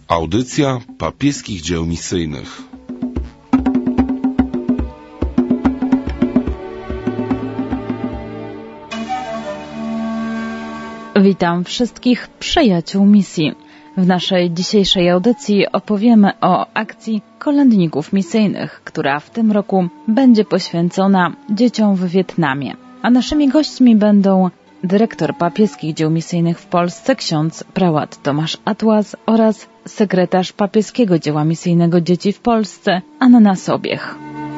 Audycja papieskich dzieł misyjnych. Witam wszystkich przyjaciół misji. W naszej dzisiejszej audycji opowiemy o akcji kolędników misyjnych, która w tym roku będzie poświęcona dzieciom w Wietnamie. A naszymi gośćmi będą dyrektor papieskich dzieł misyjnych w Polsce, ksiądz prałat Tomasz Atłas oraz sekretarz papieskiego dzieła misyjnego dzieci w Polsce, Anna Sobiech.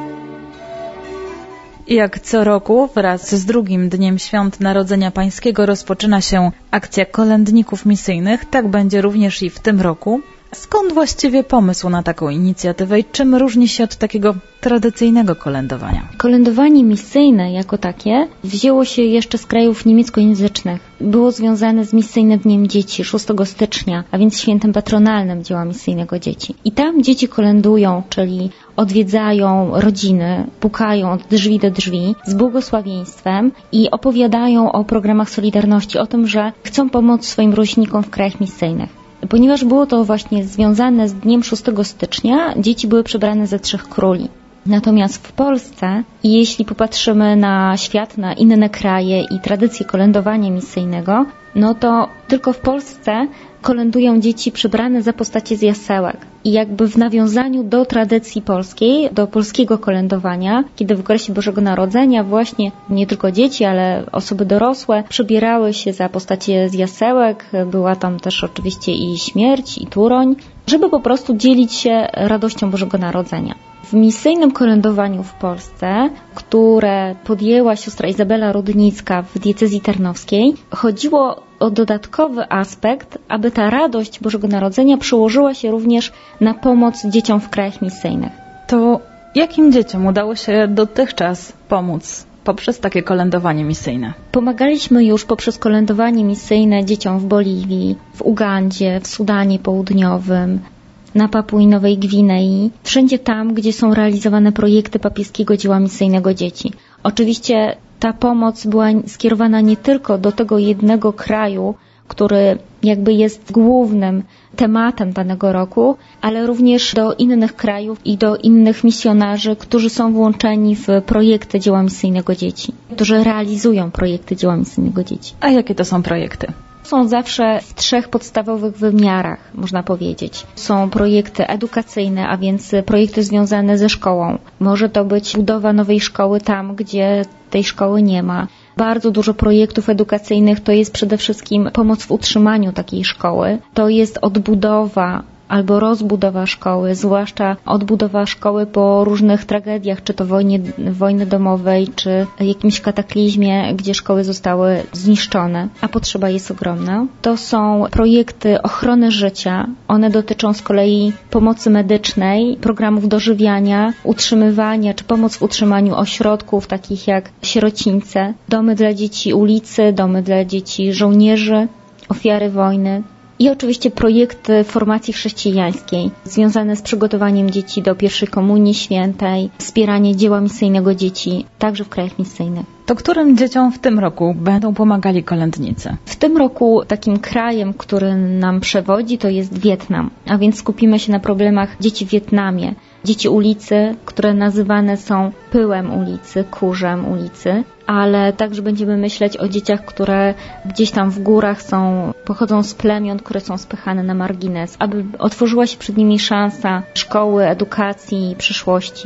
Jak co roku, wraz z drugim dniem Świąt Narodzenia Pańskiego rozpoczyna się akcja kolędników misyjnych, tak będzie również i w tym roku. Skąd właściwie pomysł na taką inicjatywę i czym różni się od takiego tradycyjnego kolędowania? Kolędowanie misyjne jako takie wzięło się jeszcze z krajów niemieckojęzycznych. Było związane z Misyjnym Dniem Dzieci 6 stycznia, a więc świętem patronalnym dzieła misyjnego dzieci. I tam dzieci kolędują, czyli odwiedzają rodziny, pukają od drzwi do drzwi z błogosławieństwem i opowiadają o programach Solidarności, o tym, że chcą pomóc swoim rówieśnikom w krajach misyjnych. Ponieważ było to właśnie związane z dniem 6 stycznia, dzieci były przebrane za 3 króli. Natomiast w Polsce, jeśli popatrzymy na świat, na inne kraje i tradycję kolędowania misyjnego, no to tylko w Polsce kolędują dzieci przebrane za postacie z jasełek. I jakby w nawiązaniu do tradycji polskiej, do polskiego kolędowania, kiedy w okresie Bożego Narodzenia właśnie nie tylko dzieci, ale osoby dorosłe przebierały się za postacie z jasełek, była tam też oczywiście i śmierć, i turoń, żeby po prostu dzielić się radością Bożego Narodzenia. W misyjnym kolędowaniu w Polsce, które podjęła siostra Izabela Rudnicka w diecezji tarnowskiej, chodziło o dodatkowy aspekt, aby ta radość Bożego Narodzenia przełożyła się również na pomoc dzieciom w krajach misyjnych. To jakim dzieciom udało się dotychczas pomóc poprzez takie kolędowanie misyjne? Pomagaliśmy już poprzez kolędowanie misyjne dzieciom w Boliwii, w Ugandzie, w Sudanie Południowym, na Papui Nowej Gwinei, wszędzie tam, gdzie są realizowane projekty papieskiego dzieła misyjnego dzieci. Oczywiście ta pomoc była skierowana nie tylko do tego jednego kraju, który jakby jest głównym tematem danego roku, ale również do innych krajów i do innych misjonarzy, którzy są włączeni w projekty dzieła misyjnego dzieci, którzy realizują projekty dzieła misyjnego dzieci. A jakie to są projekty? Są zawsze w 3 podstawowych wymiarach, można powiedzieć. Są projekty edukacyjne, a więc projekty związane ze szkołą. Może to być budowa nowej szkoły tam, gdzie tej szkoły nie ma. Bardzo dużo projektów edukacyjnych to jest przede wszystkim pomoc w utrzymaniu takiej szkoły. To jest odbudowa albo rozbudowa szkoły, zwłaszcza odbudowa szkoły po różnych tragediach, czy to wojny domowej, czy jakimś kataklizmie, gdzie szkoły zostały zniszczone, a potrzeba jest ogromna. To są projekty ochrony życia. One dotyczą z kolei pomocy medycznej, programów dożywiania, utrzymywania, czy pomoc w utrzymaniu ośrodków takich jak sierocińce, domy dla dzieci ulicy, domy dla dzieci żołnierzy, ofiary wojny. I oczywiście projekty formacji chrześcijańskiej związane z przygotowaniem dzieci do pierwszej komunii świętej, wspieranie dzieła misyjnego dzieci, także w krajach misyjnych. To którym dzieciom w tym roku będą pomagali kolędnicy? W tym roku takim krajem, który nam przewodzi, to jest Wietnam, a więc skupimy się na problemach dzieci w Wietnamie. Dzieci ulicy, które nazywane są pyłem ulicy, kurzem ulicy, ale także będziemy myśleć o dzieciach, które gdzieś tam w górach pochodzą z plemion, które są spychane na margines, aby otworzyła się przed nimi szansa szkoły, edukacji, przyszłości.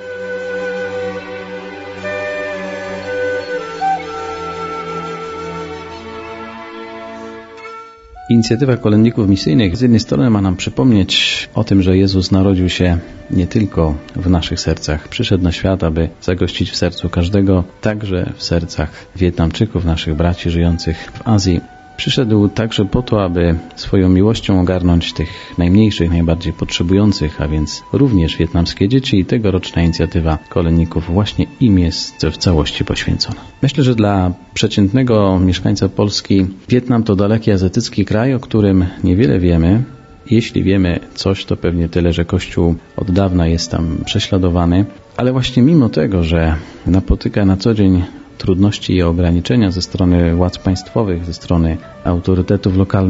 Inicjatywa kolędników misyjnych z jednej strony ma nam przypomnieć o tym, że Jezus narodził się nie tylko w naszych sercach. Przyszedł na świat, aby zagościć w sercu każdego, także w sercach Wietnamczyków, naszych braci żyjących w Azji. Przyszedł także po to, aby swoją miłością ogarnąć tych najmniejszych, najbardziej potrzebujących, a więc również wietnamskie dzieci, i tegoroczna inicjatywa kolędników właśnie im jest w całości poświęcona. Myślę, że dla przeciętnego mieszkańca Polski Wietnam to daleki azjatycki kraj, o którym niewiele wiemy. Jeśli wiemy coś, to pewnie tyle, że Kościół od dawna jest tam prześladowany, ale właśnie mimo tego, że napotyka na co dzień trudności i ograniczenia ze strony władz państwowych, ze strony autorytetów lokalnych,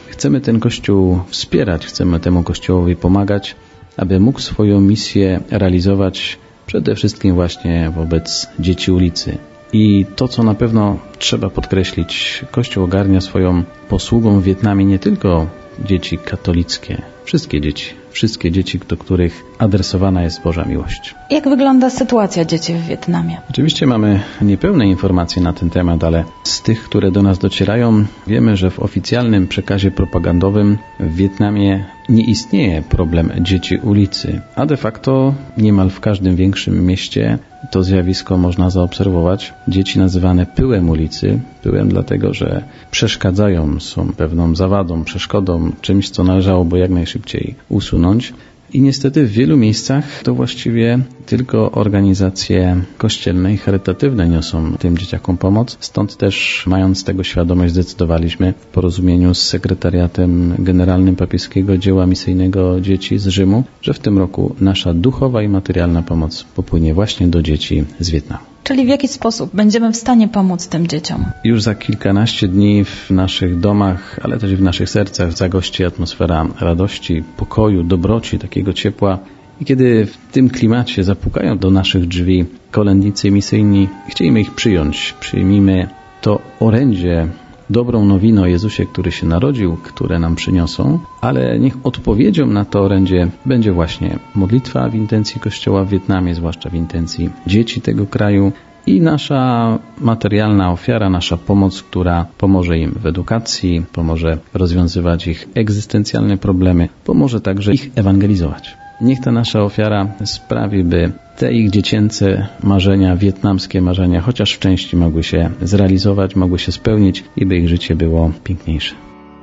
chcemy ten Kościół wspierać, chcemy temu Kościołowi pomagać, aby mógł swoją misję realizować przede wszystkim właśnie wobec dzieci ulicy. I to, co na pewno trzeba podkreślić, Kościół ogarnia swoją posługą w Wietnamie nie tylko dzieci katolickie, wszystkie dzieci, do których adresowana jest Boża miłość. Jak wygląda sytuacja dzieci w Wietnamie? Oczywiście mamy niepełne informacje na ten temat, ale z tych, które do nas docierają, wiemy, że w oficjalnym przekazie propagandowym w Wietnamie nie istnieje problem dzieci ulicy, a de facto niemal w każdym większym mieście to zjawisko można zaobserwować. Dzieci nazywane pyłem ulicy, pyłem dlatego, że przeszkadzają, są pewną zawadą, przeszkodą, czymś, co należałoby jak najszybciej usunąć. I niestety w wielu miejscach to właściwie tylko organizacje kościelne i charytatywne niosą tym dzieciakom pomoc. Stąd też, mając tego świadomość, zdecydowaliśmy w porozumieniu z Sekretariatem Generalnym Papieskiego Dzieła Misyjnego Dzieci z Rzymu, że w tym roku nasza duchowa i materialna pomoc popłynie właśnie do dzieci z Wietnamu. Czyli w jaki sposób będziemy w stanie pomóc tym dzieciom? Już za kilkanaście dni w naszych domach, ale też i w naszych sercach zagości atmosfera radości, pokoju, dobroci, takiego ciepła. I kiedy w tym klimacie zapukają do naszych drzwi kolędnicy misyjni, chcielibyśmy ich przyjąć. Przyjmijmy to orędzie, dobrą nowinę o Jezusie, który się narodził, które nam przyniosą, ale niech odpowiedzią na to orędzie będzie właśnie modlitwa w intencji Kościoła w Wietnamie, zwłaszcza w intencji dzieci tego kraju i nasza materialna ofiara, nasza pomoc, która pomoże im w edukacji, pomoże rozwiązywać ich egzystencjalne problemy, pomoże także ich ewangelizować. Niech ta nasza ofiara sprawi, by te ich dziecięce marzenia, wietnamskie marzenia, chociaż w części mogły się zrealizować, mogły się spełnić i by ich życie było piękniejsze.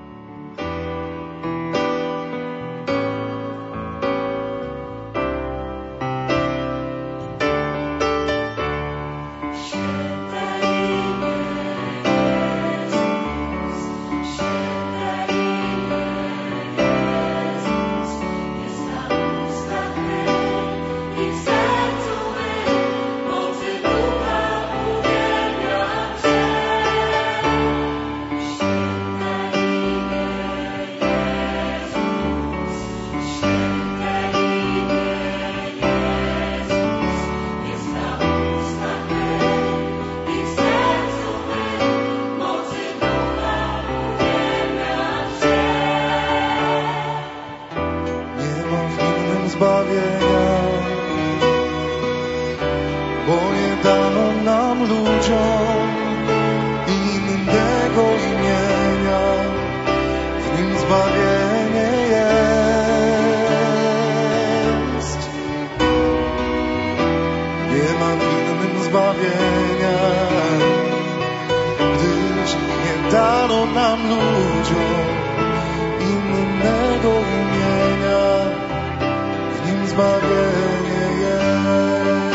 Bo nie dano nam ludziom innego imienia, w nim zbawienie jest. Nie ma w innym zbawienia, gdyż nie dano nam ludziom innego imienia, w nim zbawienie jest.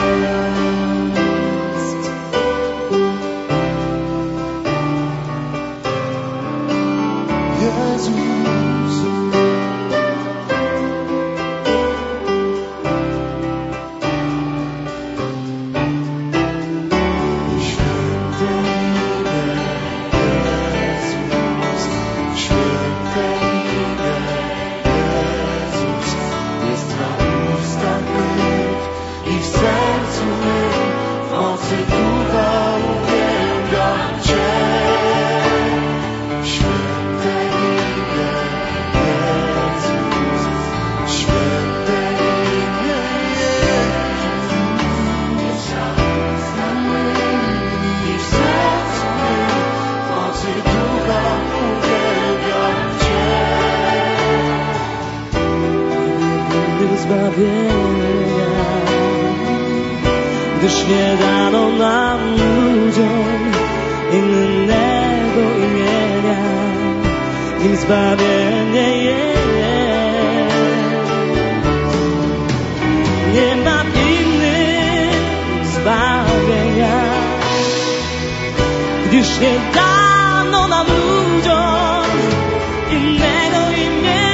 Zbawienia, gdyż nie dano nam ludziom innego imienia, im zbawienie jest. Nie ma innym zbawienia, gdyż nie dano nam ludziom innego imienia.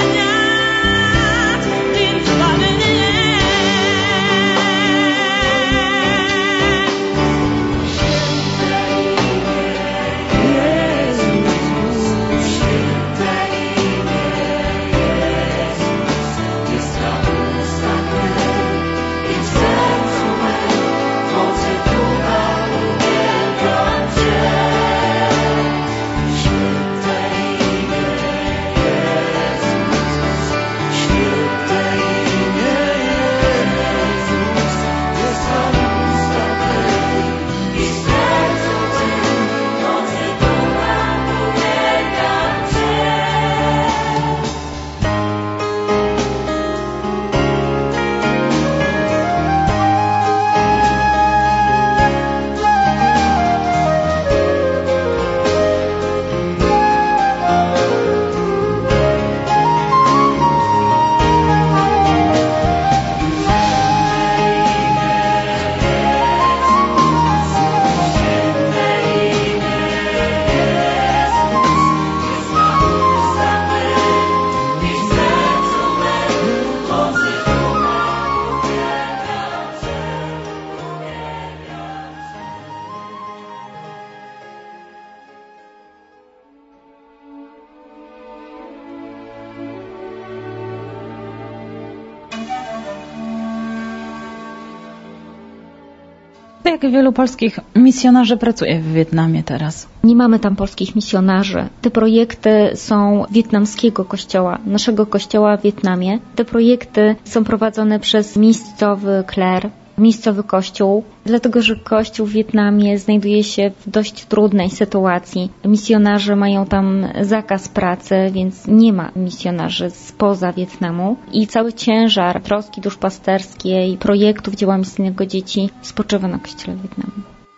Jak wielu polskich misjonarzy pracuje w Wietnamie teraz? Nie mamy tam polskich misjonarzy. Te projekty są wietnamskiego kościoła, naszego kościoła w Wietnamie. Te projekty są prowadzone przez miejscowy kler, miejscowy kościół, dlatego że kościół w Wietnamie znajduje się w dość trudnej sytuacji. Misjonarze mają tam zakaz pracy, więc nie ma misjonarzy spoza Wietnamu i cały ciężar troski duszpasterskiej, projektów dzieła misyjnego dzieci spoczywa na kościele w Wietnamie.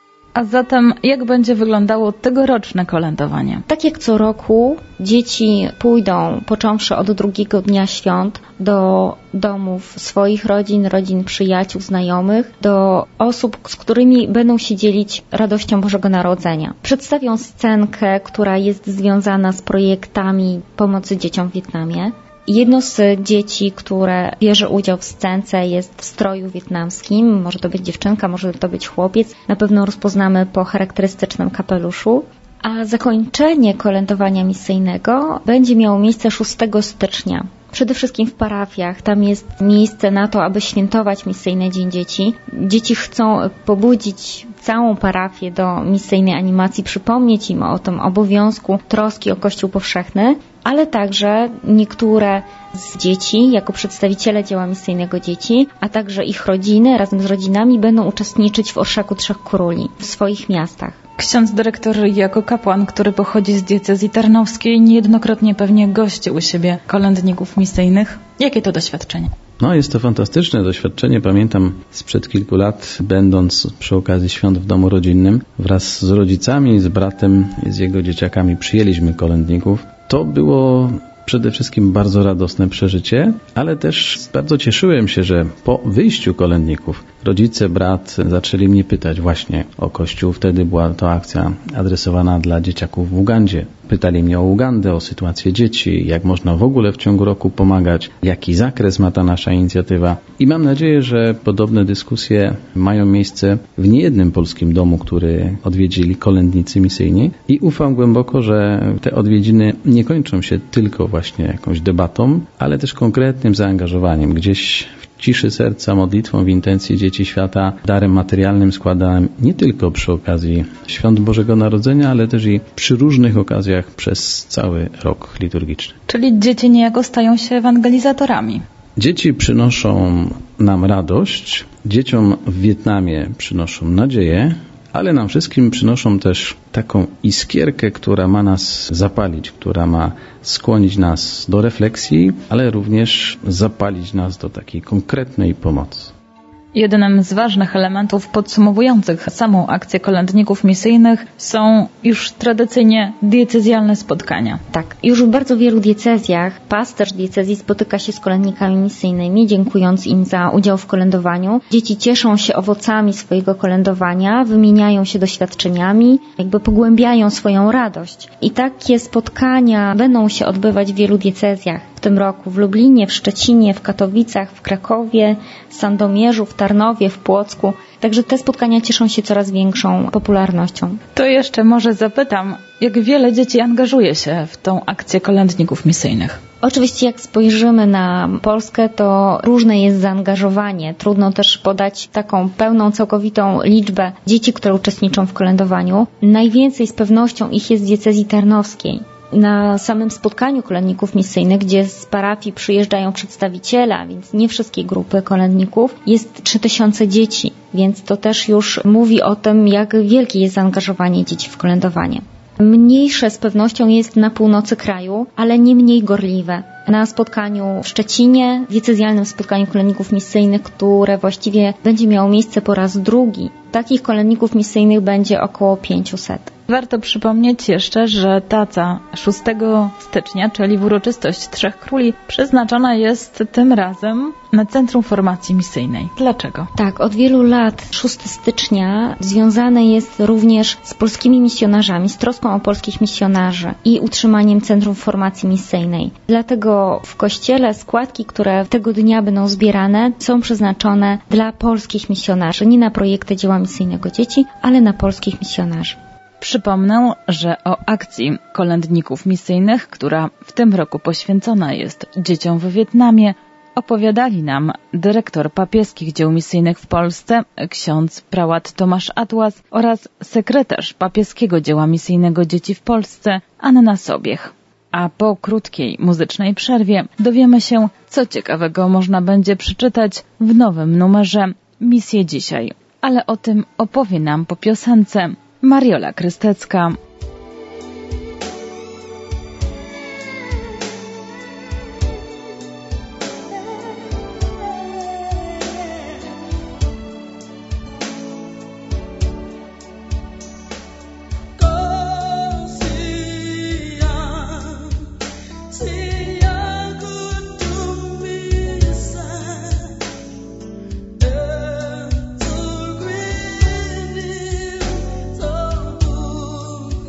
A zatem jak będzie wyglądało tegoroczne kolędowanie? Tak jak co roku, dzieci pójdą, począwszy od drugiego dnia świąt, do domów swoich rodzin, rodzin przyjaciół, znajomych, do osób, z którymi będą się dzielić radością Bożego Narodzenia. Przedstawią scenkę, która jest związana z projektami pomocy dzieciom w Wietnamie. Jedno z dzieci, które bierze udział w scence, jest w stroju wietnamskim. Może to być dziewczynka, może to być chłopiec. Na pewno rozpoznamy po charakterystycznym kapeluszu. A zakończenie kolędowania misyjnego będzie miało miejsce 6 stycznia. Przede wszystkim w parafiach. Tam jest miejsce na to, aby świętować misyjny Dzień Dzieci. Dzieci chcą pobudzić całą parafię do misyjnej animacji, przypomnieć im o tym obowiązku troski o Kościół powszechny, ale także niektóre z dzieci, jako przedstawiciele dzieła misyjnego dzieci, a także ich rodziny razem z rodzinami będą uczestniczyć w Orszaku Trzech Króli w swoich miastach. Ksiądz dyrektor jako kapłan, który pochodzi z diecezji tarnowskiej, niejednokrotnie pewnie gości u siebie kolędników misyjnych. Jakie to doświadczenie? Jest to fantastyczne doświadczenie. Pamiętam sprzed kilku lat, będąc przy okazji świąt w domu rodzinnym, wraz z rodzicami, z bratem i z jego dzieciakami przyjęliśmy kolędników. To było przede wszystkim bardzo radosne przeżycie, ale też bardzo cieszyłem się, że po wyjściu kolędników rodzice, brat zaczęli mnie pytać właśnie o Kościół. Wtedy była to akcja adresowana dla dzieciaków w Ugandzie. Pytali mnie o Ugandę, o sytuację dzieci, jak można w ogóle w ciągu roku pomagać, jaki zakres ma ta nasza inicjatywa. I mam nadzieję, że podobne dyskusje mają miejsce w niejednym polskim domu, który odwiedzili kolędnicy misyjni. I ufam głęboko, że te odwiedziny nie kończą się tylko właśnie jakąś debatą, ale też konkretnym zaangażowaniem. Gdzieś w ciszy serca, modlitwą w intencji dzieci świata, darem materialnym składanym nie tylko przy okazji Świąt Bożego Narodzenia, ale też i przy różnych okazjach przez cały rok liturgiczny. Czyli dzieci niejako stają się ewangelizatorami. Dzieci przynoszą nam radość, dzieciom w Wietnamie przynoszą nadzieję, ale nam wszystkim przynoszą też taką iskierkę, która ma nas zapalić, która ma skłonić nas do refleksji, ale również zapalić nas do takiej konkretnej pomocy. Jednym z ważnych elementów podsumowujących samą akcję kolędników misyjnych są już tradycyjnie diecezjalne spotkania. Tak, już w bardzo wielu diecezjach pasterz diecezji spotyka się z kolędnikami misyjnymi, dziękując im za udział w kolędowaniu. Dzieci cieszą się owocami swojego kolędowania, wymieniają się doświadczeniami, pogłębiają swoją radość. I takie spotkania będą się odbywać w wielu diecezjach. W tym roku w Lublinie, w Szczecinie, w Katowicach, w Krakowie, w Sandomierzu, w Tarnowie, w Płocku. Także te spotkania cieszą się coraz większą popularnością. To jeszcze może zapytam, jak wiele dzieci angażuje się w tą akcję kolędników misyjnych? Oczywiście jak spojrzymy na Polskę, to różne jest zaangażowanie. Trudno też podać taką pełną, całkowitą liczbę dzieci, które uczestniczą w kolędowaniu. Najwięcej z pewnością ich jest w diecezji tarnowskiej. Na samym spotkaniu kolędników misyjnych, gdzie z parafii przyjeżdżają przedstawiciele, a więc nie wszystkie grupy kolędników, jest 3000 dzieci, więc to też już mówi o tym, jak wielkie jest zaangażowanie dzieci w kolędowanie. Mniejsze z pewnością jest na północy kraju, ale nie mniej gorliwe. Na spotkaniu w Szczecinie, diecezjalnym spotkaniu kolędników misyjnych, które właściwie będzie miało miejsce po raz drugi, takich kolędników misyjnych będzie około 500. Warto przypomnieć jeszcze, że taca 6 stycznia, czyli w uroczystość Trzech Króli, przeznaczona jest tym razem na Centrum Formacji Misyjnej. Dlaczego? Tak, od wielu lat 6 stycznia związane jest również z polskimi misjonarzami, z troską o polskich misjonarzy i utrzymaniem Centrum Formacji Misyjnej. Dlatego w Kościele składki, które tego dnia będą zbierane, są przeznaczone dla polskich misjonarzy, nie na projekty dzieła misyjnego dzieci, ale na polskich misjonarzy. Przypomnę, że o akcji kolędników misyjnych, która w tym roku poświęcona jest dzieciom w Wietnamie, opowiadali nam dyrektor papieskich dzieł misyjnych w Polsce, ksiądz prałat Tomasz Atłas oraz sekretarz papieskiego dzieła misyjnego dzieci w Polsce Anna Sobiech. A po krótkiej muzycznej przerwie dowiemy się, co ciekawego można będzie przeczytać w nowym numerze Misje Dzisiaj. Ale o tym opowie nam po piosence Mariola Krystecka. Oh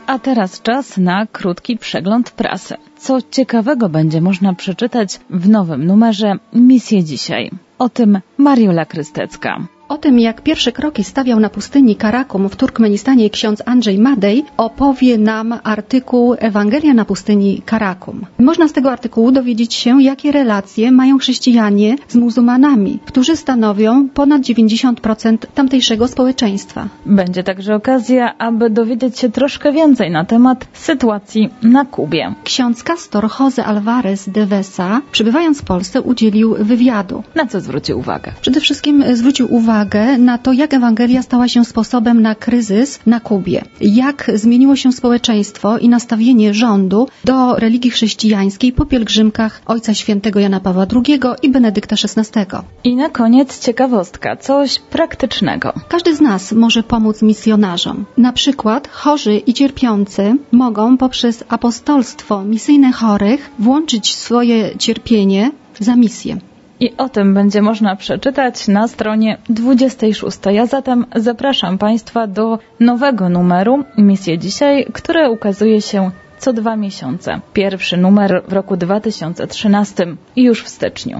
A teraz czas na krótki przegląd prasy. Co ciekawego będzie można przeczytać w nowym numerze Misje Dzisiaj? O tym Mariola Krystecka. O tym, jak pierwsze kroki stawiał na pustyni Karakum w Turkmenistanie ksiądz Andrzej Madej, opowie nam artykuł Ewangelia na pustyni Karakum. Można z tego artykułu dowiedzieć się, jakie relacje mają chrześcijanie z muzułmanami, którzy stanowią ponad 90% tamtejszego społeczeństwa. Będzie także okazja, aby dowiedzieć się troszkę więcej na temat sytuacji na Kubie. Ksiądz Castor José Alvarez de Vesa, przybywając w Polsce, udzielił wywiadu. Na co zwrócił uwagę? Przede wszystkim zwrócił uwagę na to, jak Ewangelia stała się sposobem na kryzys na Kubie. Jak zmieniło się społeczeństwo i nastawienie rządu do religii chrześcijańskiej po pielgrzymkach Ojca Świętego Jana Pawła II i Benedykta XVI. I na koniec ciekawostka, coś praktycznego. Każdy z nas może pomóc misjonarzom. Na przykład chorzy i cierpiący mogą poprzez apostolstwo misyjne chorych włączyć swoje cierpienie za misję. I o tym będzie można przeczytać na stronie 26. Ja zatem zapraszam Państwa do nowego numeru Misje Dzisiaj, które ukazuje się co 2 miesiące. Pierwszy numer w roku 2013 i już w styczniu.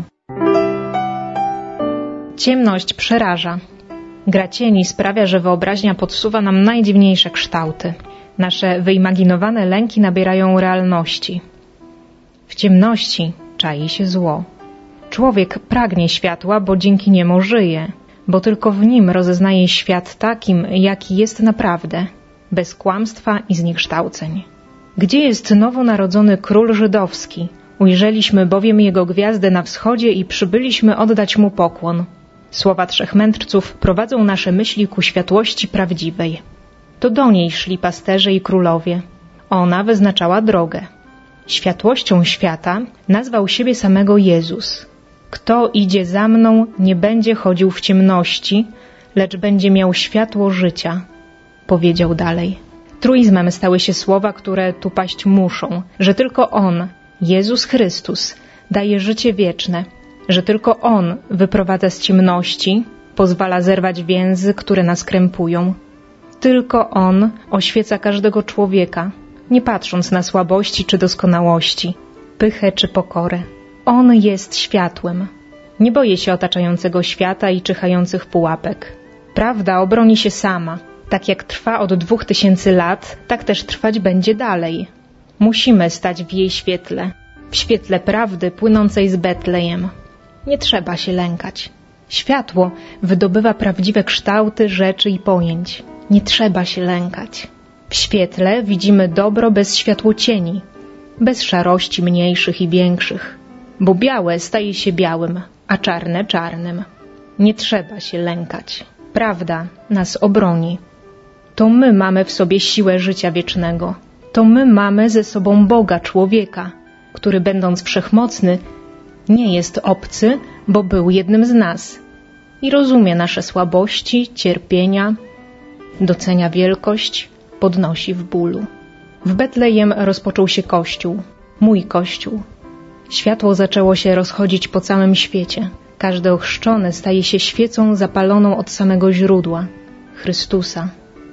Ciemność przeraża. Gra cieni sprawia, że wyobraźnia podsuwa nam najdziwniejsze kształty. Nasze wyimaginowane lęki nabierają realności. W ciemności czai się zło. Człowiek pragnie światła, bo dzięki niemu żyje, bo tylko w nim rozeznaje świat takim, jaki jest naprawdę, bez kłamstwa i zniekształceń. Gdzie jest nowonarodzony król żydowski? Ujrzeliśmy bowiem jego gwiazdę na wschodzie i przybyliśmy oddać mu pokłon. Słowa trzech mędrców prowadzą nasze myśli ku światłości prawdziwej. To do niej szli pasterze i królowie. Ona wyznaczała drogę. Światłością świata nazwał siebie samego Jezus. Kto idzie za mną, nie będzie chodził w ciemności, lecz będzie miał światło życia, powiedział dalej. Truizmem stały się słowa, które tu paść muszą, że tylko On, Jezus Chrystus, daje życie wieczne, że tylko On wyprowadza z ciemności, pozwala zerwać więzy, które nas krępują. Tylko On oświeca każdego człowieka, nie patrząc na słabości czy doskonałości, pychę czy pokorę. On jest światłem. Nie boję się otaczającego świata i czyhających pułapek. Prawda obroni się sama. Tak jak trwa od 2000 lat, tak też trwać będzie dalej. Musimy stać w jej świetle. W świetle prawdy płynącej z Betlejem. Nie trzeba się lękać. Światło wydobywa prawdziwe kształty rzeczy i pojęć. Nie trzeba się lękać. W świetle widzimy dobro bez światłocieni, bez szarości mniejszych i większych, bo białe staje się białym, a czarne czarnym. Nie trzeba się lękać. Prawda nas obroni. To my mamy w sobie siłę życia wiecznego. To my mamy ze sobą Boga, człowieka, który będąc wszechmocny, nie jest obcy, bo był jednym z nas i rozumie nasze słabości, cierpienia, docenia wielkość, podnosi w bólu. W Betlejem rozpoczął się Kościół, mój Kościół. Światło zaczęło się rozchodzić po całym świecie. Każdy ochrzczony staje się świecą zapaloną od samego źródła, Chrystusa.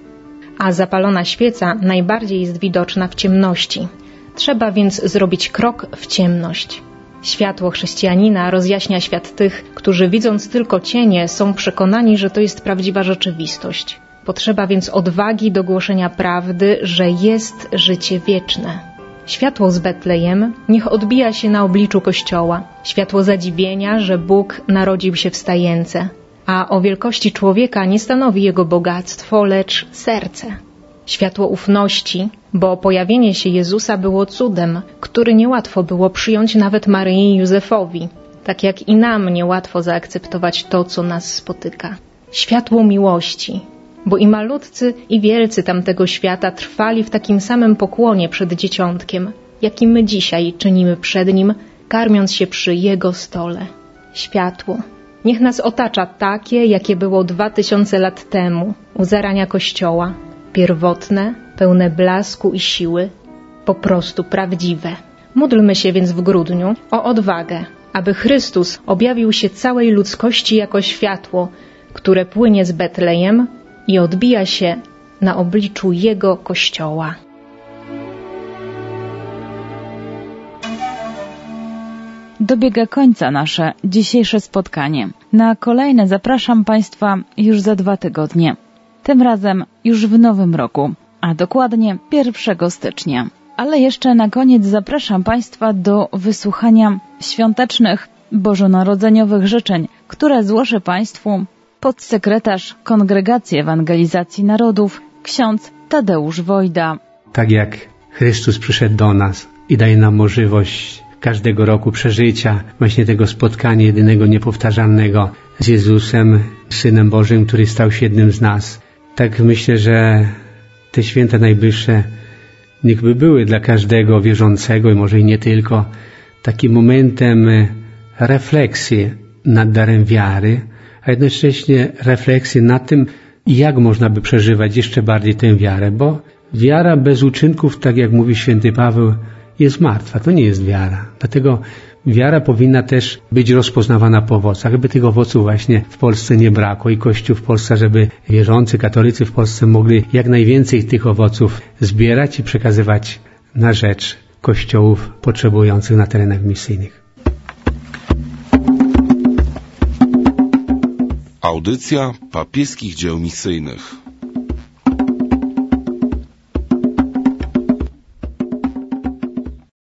A zapalona świeca najbardziej jest widoczna w ciemności. Trzeba więc zrobić krok w ciemność. Światło chrześcijanina rozjaśnia świat tych, którzy widząc tylko cienie, są przekonani, że to jest prawdziwa rzeczywistość. Potrzeba więc odwagi do głoszenia prawdy, że jest życie wieczne. Światło z Betlejem niech odbija się na obliczu Kościoła. Światło zadziwienia, że Bóg narodził się w stajence. A o wielkości człowieka nie stanowi jego bogactwo, lecz serce. Światło ufności, bo pojawienie się Jezusa było cudem, który niełatwo było przyjąć nawet Maryi i Józefowi, tak jak i nam niełatwo zaakceptować to, co nas spotyka. Światło miłości, bo i malutcy, i wielcy tamtego świata trwali w takim samym pokłonie przed Dzieciątkiem, jaki my dzisiaj czynimy przed Nim, karmiąc się przy Jego stole. Światło. Niech nas otacza takie, jakie było 2000 lat temu, u zarania Kościoła. Pierwotne, pełne blasku i siły, po prostu prawdziwe. Módlmy się więc w grudniu o odwagę, aby Chrystus objawił się całej ludzkości jako światło, które płynie z Betlejem i odbija się na obliczu Jego Kościoła. dobiega końca nasze dzisiejsze spotkanie. Na kolejne zapraszam Państwa już za 2 tygodnie. Tym razem już w nowym roku, a dokładnie 1 stycznia. Ale jeszcze na koniec zapraszam Państwa do wysłuchania świątecznych, bożonarodzeniowych życzeń, które złoży Państwu podsekretarz Kongregacji Ewangelizacji Narodów, ksiądz Tadeusz Wojda. Tak jak Chrystus przyszedł do nas i daje nam możliwość każdego roku przeżycia właśnie tego spotkania jedynego, niepowtarzalnego z Jezusem, Synem Bożym, który stał się jednym z nas. Tak myślę, że te święta najbliższe niechby były dla każdego wierzącego i może i nie tylko takim momentem refleksji nad darem wiary, a jednocześnie refleksji nad tym, jak można by przeżywać jeszcze bardziej tę wiarę, bo wiara bez uczynków, tak jak mówi święty Paweł, jest martwa. To nie jest wiara. Dlatego wiara powinna też być rozpoznawana po owocach, aby tych owoców właśnie w Polsce nie brakło i Kościół w Polsce, żeby wierzący, katolicy w Polsce mogli jak najwięcej tych owoców zbierać i przekazywać na rzecz kościołów potrzebujących na terenach misyjnych. Audycja papieskich dzieł misyjnych.